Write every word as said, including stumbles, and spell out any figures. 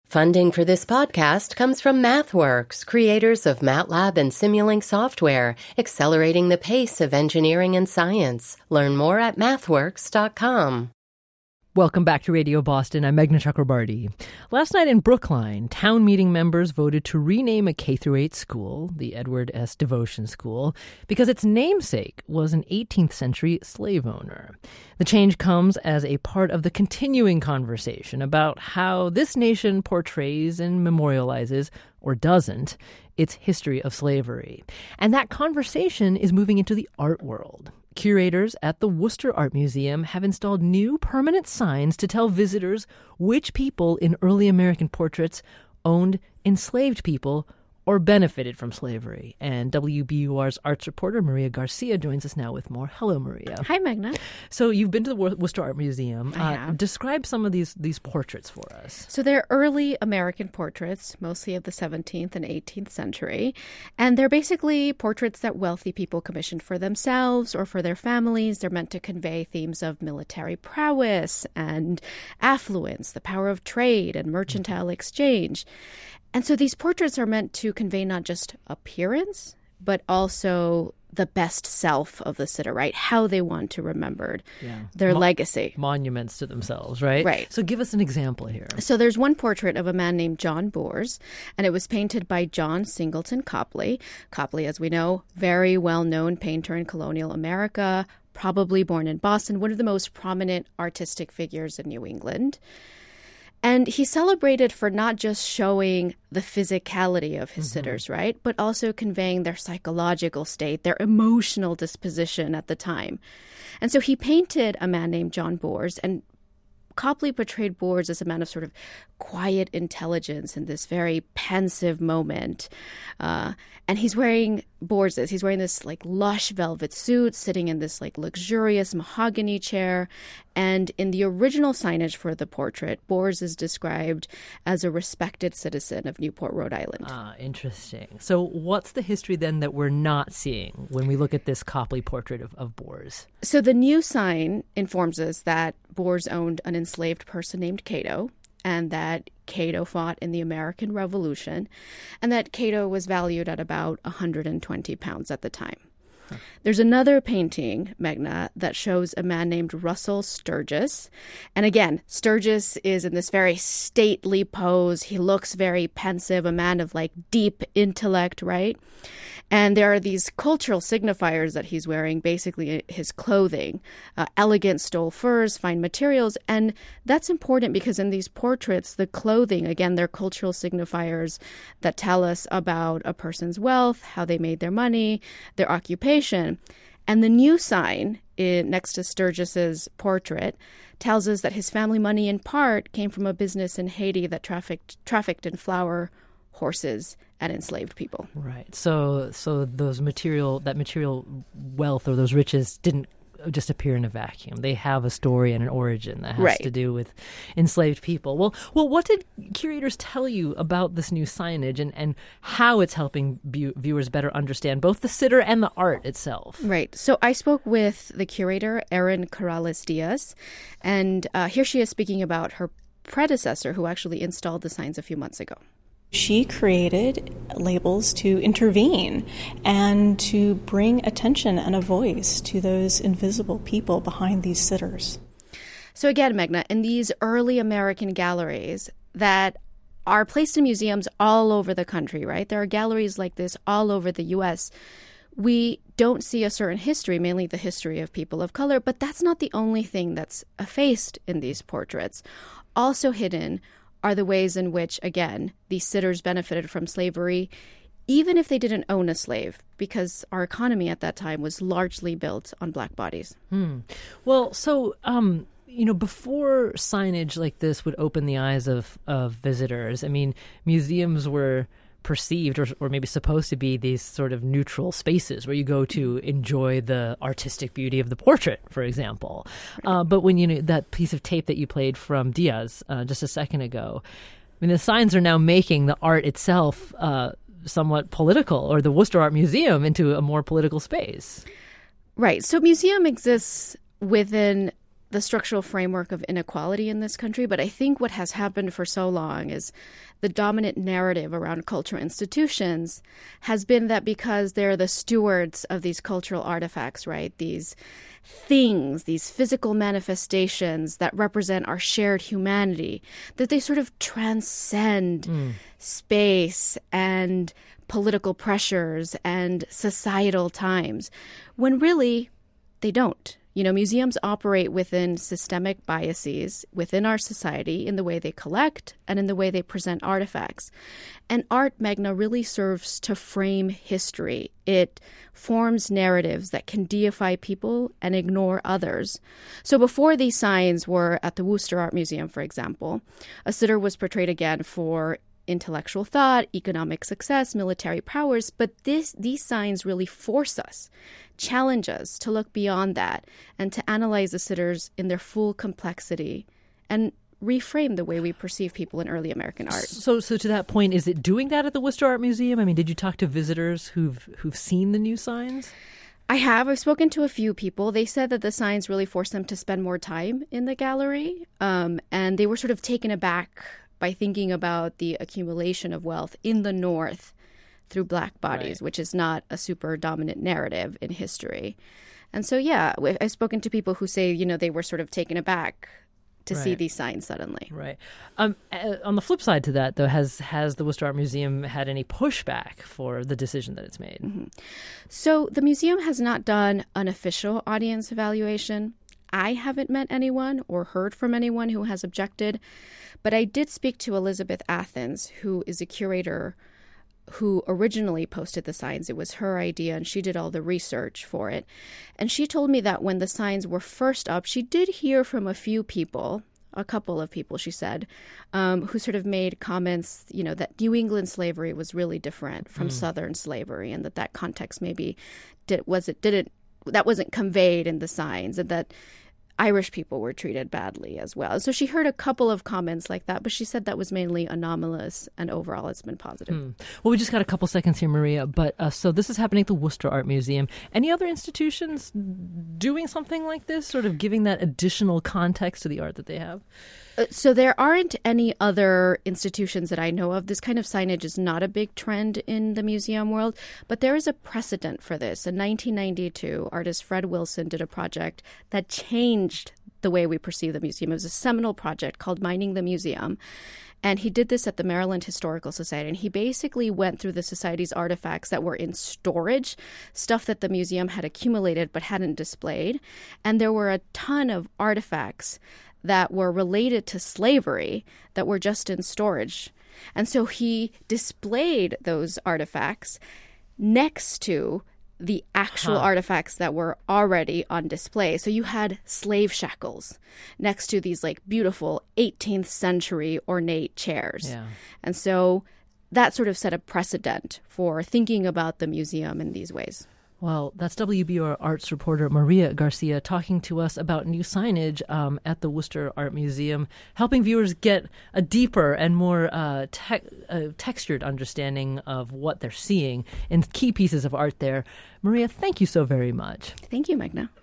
Funding for this podcast comes from MathWorks, creators of MATLAB and Simulink software, accelerating the pace of engineering and science. Learn more at mathworks dot com. Welcome back to Radio Boston. I'm Meghna Chakrabarti. Last night in Brookline, town meeting members voted to rename a K through eight school, the Edward S. Devotion School, because its namesake was an eighteenth century slave owner. The change comes as a part of the continuing conversation about how this nation portrays and memorializes, or doesn't, its history of slavery. And that conversation is moving into the art world. Curators at the Worcester Art Museum have installed new permanent signs to tell visitors which people in early American portraits owned enslaved people or benefited from slavery. And W B U R's arts reporter Maria Garcia joins us now with more. Hello, Maria. Hi, Meghna. So you've been to the Worcester Art Museum. I have. Uh, describe some of these, these portraits for us. So they're early American portraits, mostly of the seventeenth and eighteenth century. And they're basically portraits that wealthy people commissioned for themselves or for their families. They're meant to convey themes of military prowess and affluence, the power of trade and mercantile mm-hmm. exchange. And so these portraits are meant to convey not just appearance, but also the best self of the sitter, right? How they want to remembered, yeah. their Mo- legacy. Monuments to themselves, right? Right. So give us an example here. So there's one portrait of a man named John Boers, and it was painted by John Singleton Copley. Copley, as we know, very well-known painter in colonial America, probably born in Boston, one of the most prominent artistic figures in New England. And he's celebrated for not just showing the physicality of his mm-hmm. sitters, right, but also conveying their psychological state, their emotional disposition at the time. And so he painted a man named John Boers, and Copley portrayed Boers as a man of sort of quiet intelligence in this very pensive moment. Uh, and he's wearing, Boers is, he's wearing this like lush velvet suit, sitting in this like luxurious mahogany chair. And in the original signage for the portrait, Boers is described as a respected citizen of Newport, Rhode Island. Ah, interesting. So what's the history then that we're not seeing when we look at this Copley portrait of, of Boers? So the new sign informs us that Boers owned an enslaved person named Cato, and that Cato fought in the American Revolution, and that Cato was valued at about one hundred twenty pounds at the time. Huh. There's another painting, Meghna, that shows a man named Russell Sturgis. And again, Sturgis is in this very stately pose. He looks very pensive, a man of like deep intellect, right? And there are these cultural signifiers that he's wearing, basically his clothing, uh, elegant stole furs, fine materials. And that's important because in these portraits, the clothing, again, they're cultural signifiers that tell us about a person's wealth, how they made their money, their occupation. And the new sign in, next to Sturgis's portrait tells us that his family money in part came from a business in Haiti that trafficked trafficked in flour, horses, and enslaved people. Right. So so those material, that material wealth or those riches didn't just appear in a vacuum. They have a story and an origin that has right. to do with enslaved people. Well, well, what did curators tell you about this new signage and, and how it's helping bu- viewers better understand both the sitter and the art itself? Right. So I spoke with the curator, Erin Corrales Diaz, and uh, here she is speaking about her predecessor who actually installed the signs a few months ago. She created labels to intervene and to bring attention and a voice to those invisible people behind these sitters. So again, Meghna, in these early American galleries that are placed in museums all over the country, right? There are galleries like this all over the U S. We don't see a certain history, mainly the history of people of color, but that's not the only thing that's effaced in these portraits. Also hidden are the ways in which, again, these sitters benefited from slavery, even if they didn't own a slave, because our economy at that time was largely built on black bodies. Hmm. Well, so, um, you know, before signage like this would open the eyes of, of visitors, I mean, museums were perceived or, or maybe supposed to be these sort of neutral spaces where you go to enjoy the artistic beauty of the portrait, for example. Right. Uh, but when you know that piece of tape that you played from Diaz uh, just a second ago, I mean, the signs are now making the art itself uh, somewhat political, or the Worcester Art Museum into a more political space. Right. So museum exists within the structural framework of inequality in this country, but I think what has happened for so long is the dominant narrative around cultural institutions has been that because they're the stewards of these cultural artifacts, right? These things, these physical manifestations that represent our shared humanity, that they sort of transcend mm. space and political pressures and societal times, when really they don't. You know, museums operate within systemic biases within our society in the way they collect and in the way they present artifacts. And art, Meghna, really serves to frame history. It forms narratives that can deify people and ignore others. So before these signs were at the Worcester Art Museum, for example, a sitter was portrayed again for intellectual thought, economic success, military powers, but this these signs really force us, challenge us to look beyond that and to analyze the sitters in their full complexity and reframe the way we perceive people in early American art. So so to that point, is it doing that at the Worcester Art Museum? I mean, did you talk to visitors who've who've seen the new signs? I have. I've spoken to a few people. They said that the signs really forced them to spend more time in the gallery, um, and they were sort of taken aback by thinking about the accumulation of wealth in the North through Black bodies, right, which is not a super dominant narrative in history. And so, yeah, I've spoken to people who say, you know, they were sort of taken aback to right. see these signs suddenly. Right. Um, uh, on the flip side to that, though, has has the Worcester Art Museum had any pushback for the decision that it's made? Mm-hmm. So the museum has not done an official audience evaluation. I haven't met anyone or heard from anyone who has objected, but I did speak to Elizabeth Athens, who is a curator who originally posted the signs. It was her idea, and she did all the research for it. And she told me that when the signs were first up, she did hear from a few people, a couple of people, she said, um, who sort of made comments, you know, that New England slavery was really different from mm. Southern slavery, and that that context maybe did, was it didn't that wasn't conveyed in the signs, and that Irish people were treated badly as well. So she heard a couple of comments like that, but she said that was mainly anomalous, and overall it's been positive. Hmm. Well, we just got a couple seconds here, Maria, but uh, so this is happening at the Worcester Art Museum. Any other institutions doing something like this, sort of giving that additional context to the art that they have? Uh, so there aren't any other institutions that I know of. This kind of signage is not a big trend in the museum world, but there is a precedent for this. In nineteen ninety-two, artist Fred Wilson did a project that changed the way we perceive the museum. It was a seminal project called Mining the Museum. And he did this at the Maryland Historical Society. And he basically went through the society's artifacts that were in storage, stuff that the museum had accumulated but hadn't displayed. And there were a ton of artifacts that were related to slavery that were just in storage. And so he displayed those artifacts next to the actual huh. artifacts that were already on display. So you had slave shackles next to these like beautiful eighteenth century ornate chairs. Yeah. And so that sort of set a precedent for thinking about the museum in these ways. Well, that's W B U R Arts reporter Maria Garcia talking to us about new signage um, at the Worcester Art Museum, helping viewers get a deeper and more uh, te- uh, textured understanding of what they're seeing in key pieces of art there. Maria, thank you so very much. Thank you, Meghna.